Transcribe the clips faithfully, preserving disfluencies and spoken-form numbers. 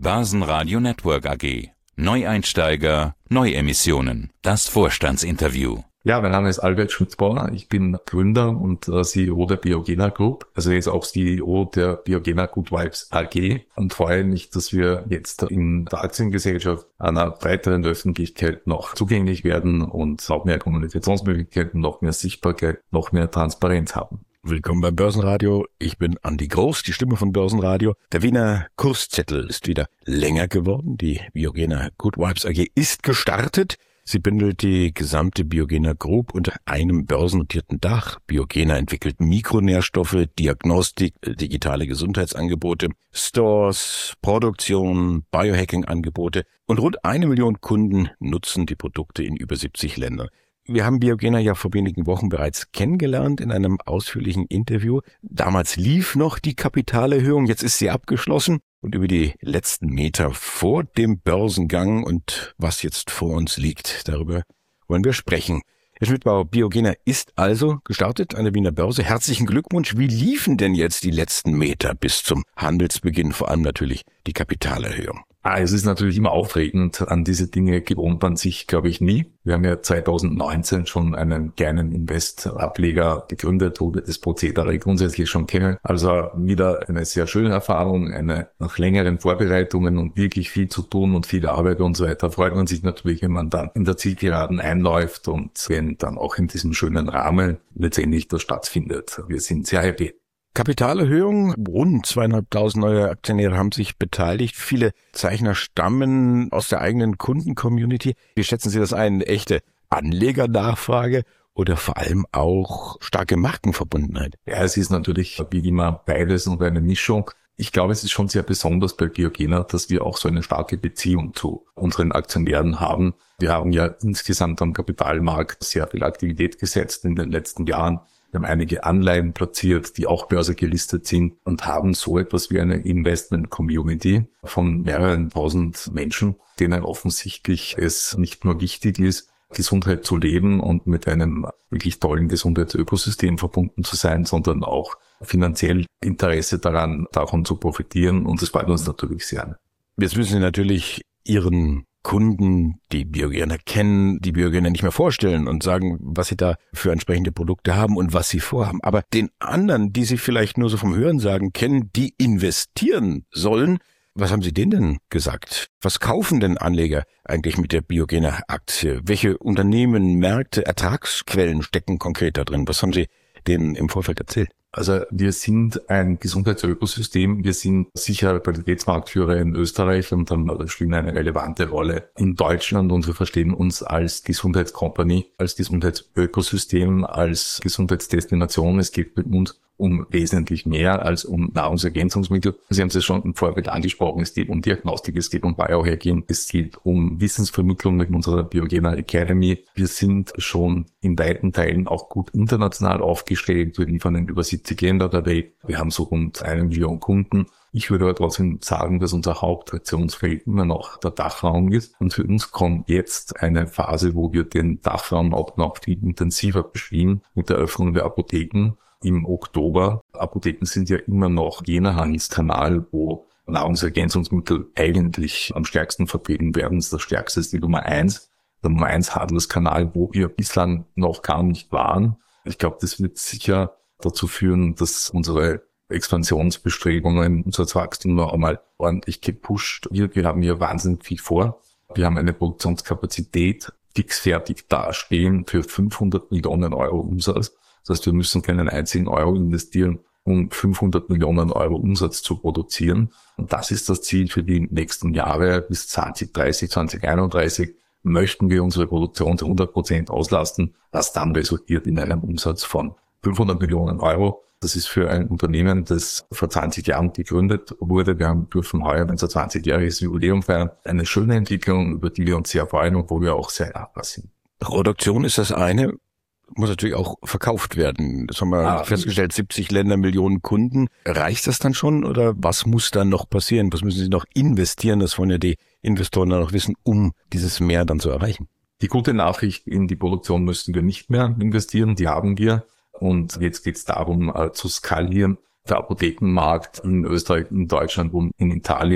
Börsenradio Network A G. Neueinsteiger, Neuemissionen. Das Vorstandsinterview. Ja, mein Name ist Albert Schützbauer. Ich bin Gründer und C E O der Biogena Group. Also jetzt auch C E O der Biogena Good Vibes A G und freue mich, dass wir jetzt in der Aktiengesellschaft einer breiteren Öffentlichkeit noch zugänglich werden und noch mehr Kommunikationsmöglichkeiten, noch mehr Sichtbarkeit, noch mehr Transparenz haben. Willkommen beim Börsenradio. Ich bin Andi Groß, die Stimme von Börsenradio. Der Wiener Kurszettel ist wieder länger geworden. Die Biogena Good Vibes A G ist gestartet. Sie bündelt die gesamte Biogena Group unter einem börsennotierten Dach. Biogena entwickelt Mikronährstoffe, Diagnostik, digitale Gesundheitsangebote, Stores, Produktion, Biohacking-Angebote und rund eine Million Kunden nutzen die Produkte in über siebzig Ländern. Wir haben Biogena ja vor wenigen Wochen bereits kennengelernt in einem ausführlichen Interview. Damals lief noch die Kapitalerhöhung, jetzt ist sie abgeschlossen. Und über die letzten Meter vor dem Börsengang und was jetzt vor uns liegt, darüber wollen wir sprechen. Herr Schmidtbauer, Biogena ist also gestartet an der Wiener Börse. Herzlichen Glückwunsch. Wie liefen denn jetzt die letzten Meter bis zum Handelsbeginn, vor allem natürlich die Kapitalerhöhung? Ah, es ist natürlich immer aufregend. An diese Dinge gewohnt man sich, glaube ich, nie. Wir haben ja zwanzig neunzehn schon einen kleinen Invest-Ableger gegründet, wo wir das Prozedere grundsätzlich schon kennen. Also wieder eine sehr schöne Erfahrung, eine nach längeren Vorbereitungen und wirklich viel zu tun und viel Arbeit und so weiter. Freut man sich natürlich, wenn man dann in der Zielgeraden einläuft und wenn dann auch in diesem schönen Rahmen letztendlich das stattfindet. Wir sind sehr happy. Kapitalerhöhung, rund zweieinhalbtausend neue Aktionäre haben sich beteiligt. Viele Zeichner stammen aus der eigenen Kunden-Community. Wie schätzen Sie das ein? Echte Anlegernachfrage oder vor allem auch starke Markenverbundenheit? Ja, es ist natürlich wie immer beides und eine Mischung. Ich glaube, es ist schon sehr besonders bei Biogena, dass wir auch so eine starke Beziehung zu unseren Aktionären haben. Wir haben ja insgesamt am Kapitalmarkt sehr viel Aktivität gesetzt in den letzten Jahren. Wir haben einige Anleihen platziert, die auch börsengelistet sind und haben so etwas wie eine Investment-Community von mehreren tausend Menschen, denen offensichtlich es nicht nur wichtig ist, Gesundheit zu leben und mit einem wirklich tollen Gesundheitsökosystem verbunden zu sein, sondern auch finanziell Interesse daran, davon zu profitieren. Und das freut uns natürlich sehr. Jetzt müssen Sie natürlich Ihren Kunden, die Biogena kennen, die Biogena nicht mehr vorstellen und sagen, was sie da für entsprechende Produkte haben und was sie vorhaben. Aber den anderen, die sie vielleicht nur so vom Hörensagen kennen, die investieren sollen, was haben Sie denen denn gesagt? Was kaufen denn Anleger eigentlich mit der Biogena-Aktie? Welche Unternehmen, Märkte, Ertragsquellen stecken konkret da drin? Was haben Sie denen im Vorfeld erzählt? Also wir sind ein Gesundheitsökosystem. Wir sind sicher Qualitätsmarktführer in Österreich und haben spielen eine relevante Rolle in Deutschland. Und wir verstehen uns als Gesundheitscompany, als Gesundheitsökosystem, als Gesundheitsdestination. Es geht mit uns um wesentlich mehr als um Nahrungsergänzungsmittel. Sie haben es schon im Vorfeld angesprochen, es geht um Diagnostik, es geht um Biohacking, es geht um Wissensvermittlung mit unserer Biogena Academy. Wir sind schon in weiten Teilen auch gut international aufgestellt. Wir liefern in über siebzig Länder der Welt. Wir haben so rund eine Million Kunden. Ich würde aber trotzdem sagen, dass unser Hauptaktionsfeld immer noch der Dachraum ist. Und für uns kommt jetzt eine Phase, wo wir den Dachraum auch noch viel intensiver bespielen mit der Öffnung der Apotheken im Oktober. Apotheken sind ja immer noch jener Handelskanal, wo Nahrungsergänzungsmittel eigentlich am stärksten vertreten werden. Das stärkste ist die Nummer eins. Der Nummer eins Handelskanal, wo wir bislang noch gar nicht waren. Ich glaube, das wird sicher dazu führen, dass unsere Expansionsbestrebungen, unser Wachstum noch einmal ordentlich gepusht wird. Wir haben hier wahnsinnig viel vor. Wir haben eine Produktionskapazität fixfertig dastehen für fünfhundert Millionen Euro Umsatz. Das heißt, wir müssen keinen einzigen Euro investieren, um fünfhundert Millionen Euro Umsatz zu produzieren. Und das ist das Ziel für die nächsten Jahre. Bis zwanzig dreißig, zwanzig einunddreißig möchten wir unsere Produktion zu hundert Prozent auslasten, was dann resultiert in einem Umsatz von fünfhundert Millionen Euro. Das ist für ein Unternehmen, das vor zwanzig Jahren gegründet wurde. Wir haben dürfen heuer unser zwanzigjähriges Jubiläum feiern. Eine schöne Entwicklung, über die wir uns sehr freuen und wo wir auch sehr dankbar sind. Produktion ist das eine, muss natürlich auch verkauft werden. Das haben wir ah, festgestellt, siebzig Länder, Millionen Kunden. Reicht das dann schon oder was muss dann noch passieren? Was müssen Sie noch investieren? Das wollen ja die Investoren dann noch wissen, um dieses Mehr dann zu erreichen. Die gute Nachricht, in die Produktion müssen wir nicht mehr investieren, die haben wir. Und jetzt geht es darum, äh, zu skalieren. Der Apothekenmarkt in Österreich, in Deutschland und in Italien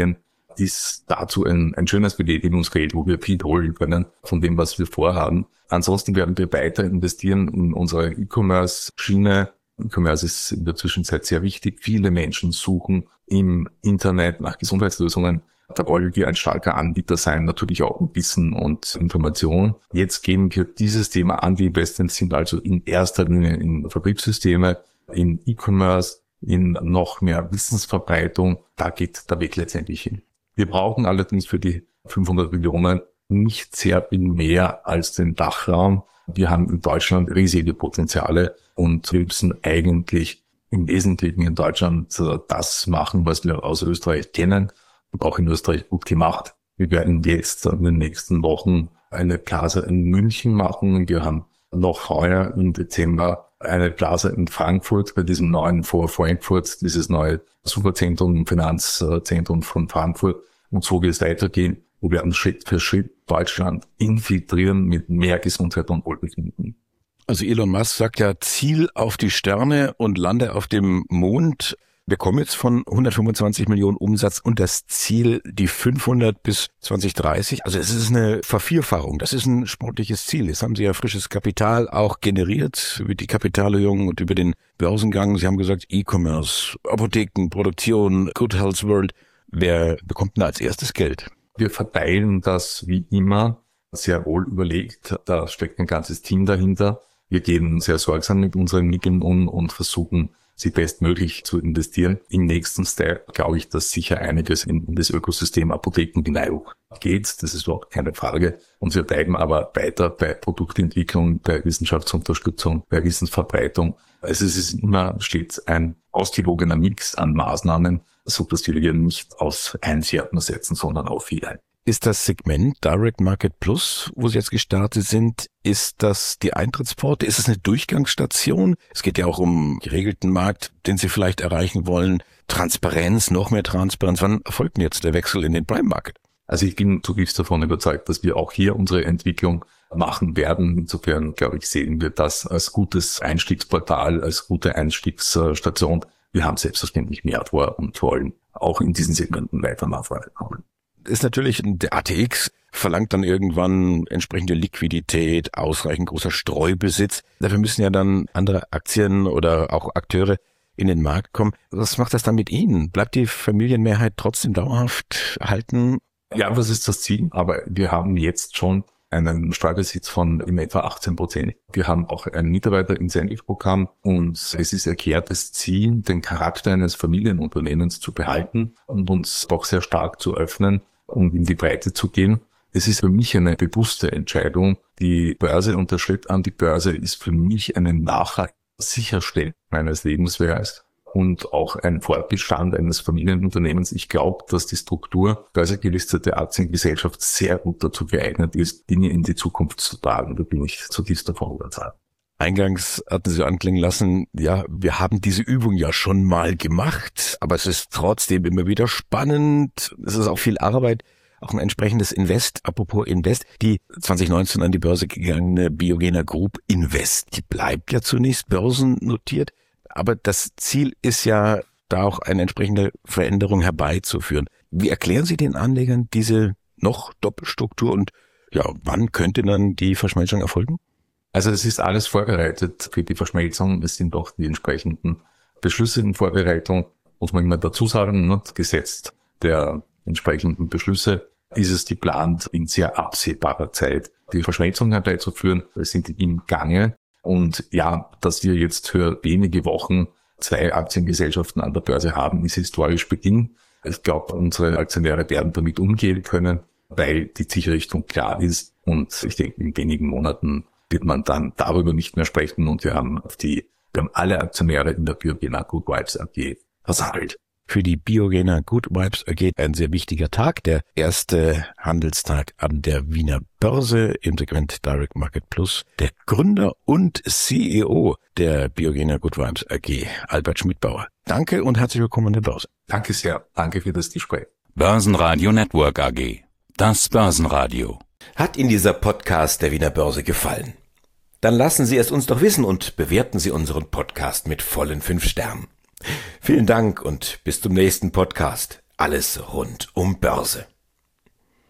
ist dazu ein, ein schönes Betätigungsfeld, wo wir viel holen können von dem, was wir vorhaben. Ansonsten werden wir weiter investieren in unsere E-Commerce-Schiene. E-Commerce ist in der Zwischenzeit sehr wichtig. Viele Menschen suchen im Internet nach Gesundheitslösungen. Da wollen wir ein starker Anbieter sein, natürlich auch mit Wissen und Information. Jetzt geben wir dieses Thema an. Die Investments sind also in erster Linie in Vertriebssysteme, in E-Commerce, in noch mehr Wissensverbreitung. Da geht der Weg letztendlich hin. Wir brauchen allerdings für die fünfhundert Millionen nicht sehr viel mehr als den Dachraum. Wir haben in Deutschland riesige Potenziale und wir müssen eigentlich im Wesentlichen in Deutschland das machen, was wir aus Österreich kennen und auch in Österreich gut gemacht. Wir werden jetzt in den nächsten Wochen eine Plaza in München machen. Wir haben noch heuer im Dezember eine Plaza in Frankfurt bei diesem neuen Vor Frankfurt, dieses neue Superzentrum, Finanzzentrum von Frankfurt. Und so wird es weitergehen. Wir werden Schritt für Schritt Deutschland infiltrieren mit mehr Gesundheit und Wohlbefinden. Also Elon Musk sagt ja, Ziel auf die Sterne und lande auf dem Mond. Wir kommen jetzt von hundertfünfundzwanzig Millionen Umsatz und das Ziel die fünfhundert bis zwanzig dreißig. Also es ist eine Vervierfachung. Das ist ein sportliches Ziel. Jetzt haben Sie ja frisches Kapital auch generiert über die Kapitalerhöhung und über den Börsengang. Sie haben gesagt E-Commerce, Apotheken, Produktion, Good Health World. Wer bekommt denn als erstes Geld? Wir verteilen das wie immer sehr wohl überlegt. Da steckt ein ganzes Team dahinter. Wir gehen sehr sorgsam mit unseren Mitteln um und versuchen, sie bestmöglich zu investieren. Im nächsten Step glaube ich, dass sicher einiges in das Ökosystem Apotheken genau geht. Das ist überhaupt keine Frage. Und wir bleiben aber weiter bei Produktentwicklung, bei Wissenschaftsunterstützung, bei Wissensverbreitung. Also es ist immer stets ein ausgewogener Mix an Maßnahmen, so dass wir hier nicht aus Einzärten setzen, sondern auf viele. Ist das Segment Direct Market Plus, wo Sie jetzt gestartet sind, ist das die Eintrittspforte? Ist es eine Durchgangsstation? Es geht ja auch um geregelten Markt, den Sie vielleicht erreichen wollen. Transparenz, noch mehr Transparenz. Wann erfolgt denn jetzt der Wechsel in den Prime Market? Also ich bin zutiefst davon überzeugt, dass wir auch hier unsere Entwicklung machen werden. Insofern, glaube ich, sehen wir das als gutes Einstiegsportal, als gute Einstiegsstation. Wir haben selbstverständlich mehr vor und wollen auch in diesen Segmenten weiter nachfragen. Ist natürlich, der A T X verlangt dann irgendwann entsprechende Liquidität, ausreichend großer Streubesitz. Dafür müssen ja dann andere Aktien oder auch Akteure in den Markt kommen. Was macht das dann mit Ihnen? Bleibt die Familienmehrheit trotzdem dauerhaft erhalten? Ja, das ist das Ziel. Aber wir haben jetzt schon einen Streubesitz von im etwa achtzehn Prozent. Wir haben auch ein Mitarbeiter-Incentive-Programm und es ist erklärtes Ziel, den Charakter eines Familienunternehmens zu behalten und uns doch sehr stark zu öffnen und in die Breite zu gehen. Es ist für mich eine bewusste Entscheidung. Die Börse und der Schritt an die Börse ist für mich eine nachhaltige Sicherstellung meines Lebenswerks und auch ein Fortbestand eines Familienunternehmens. Ich glaube, dass die Struktur börsengelistete Aktiengesellschaft sehr gut dazu geeignet ist, Dinge in die Zukunft zu tragen. Da bin ich zutiefst davon überzeugt. Eingangs hatten Sie anklingen lassen, ja, wir haben diese Übung ja schon mal gemacht, aber es ist trotzdem immer wieder spannend. Es ist auch viel Arbeit, auch ein entsprechendes Invest. Apropos Invest, die zwanzig neunzehn an die Börse gegangene Biogena Group Invest, die bleibt ja zunächst börsennotiert. Aber das Ziel ist ja, da auch eine entsprechende Veränderung herbeizuführen. Wie erklären Sie den Anlegern diese noch Doppelstruktur und ja, wann könnte dann die Verschmelzung erfolgen? Also es ist alles vorbereitet für die Verschmelzung. Es sind auch die entsprechenden Beschlüsse in Vorbereitung, muss man immer dazu sagen, ne? Gesetzt der entsprechenden Beschlüsse ist es geplant, in sehr absehbarer Zeit die Verschmelzung herbeizuführen. Wir sind im Gange. Und ja, dass wir jetzt für wenige Wochen zwei Aktiengesellschaften an der Börse haben, ist historisch Beginn. Ich glaube, unsere Aktionäre werden damit umgehen können, weil die Zielrichtung klar ist. Und ich denke, in wenigen Monaten wird man dann darüber nicht mehr sprechen. Und wir haben auf die, wir haben alle Aktionäre in der Biogena Good Vibes A G versammelt. Für die Biogena Good Vibes A G ein sehr wichtiger Tag, der erste Handelstag an der Wiener Börse im Segment Direct Market Plus. Der Gründer und C E O der Biogena Good Vibes A G, Albert Schmidbauer. Danke und herzlich willkommen an der Börse. Danke sehr. Danke für das Gespräch. Börsenradio Network A G. Das Börsenradio. Hat Ihnen dieser Podcast der Wiener Börse gefallen? Dann lassen Sie es uns doch wissen und bewerten Sie unseren Podcast mit vollen fünf Sternen. Vielen Dank und bis zum nächsten Podcast. Alles rund um Börse.